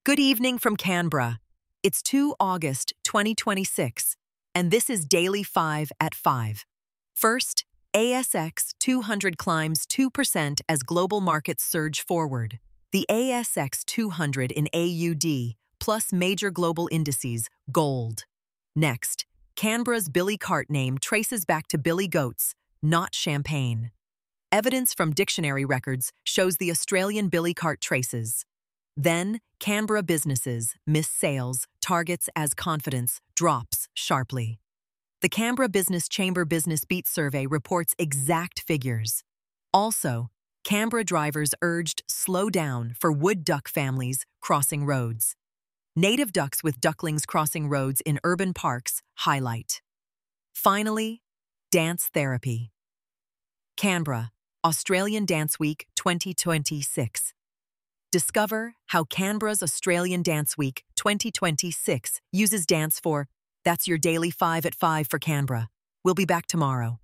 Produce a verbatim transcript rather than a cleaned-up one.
Good evening from Canberra. It's second of August twenty twenty-six, and this is Daily five at five. First, A S X two hundred climbs two percent as global markets surge forward. The A S X two hundred in A U D, plus major global indices, gold. Next, Canberra's Billy Cart name traces back to Billy Goats, not champagne. Evidence from dictionary records shows the Australian Billy Cart traces. Then, Canberra businesses miss sales, targets as confidence drops sharply. The Canberra Business Chamber Business Beat Survey reports exact figures. Also, Canberra drivers urged slow down for wood duck families crossing roads. Native ducks with ducklings crossing roads in urban parks highlight. Finally, dance therapy. Canberra, Australian Dance Week twenty twenty-six. Discover how Canberra's Australian Dance Week twenty twenty-six uses dance for. That's your Daily five at five for Canberra. We'll be back tomorrow.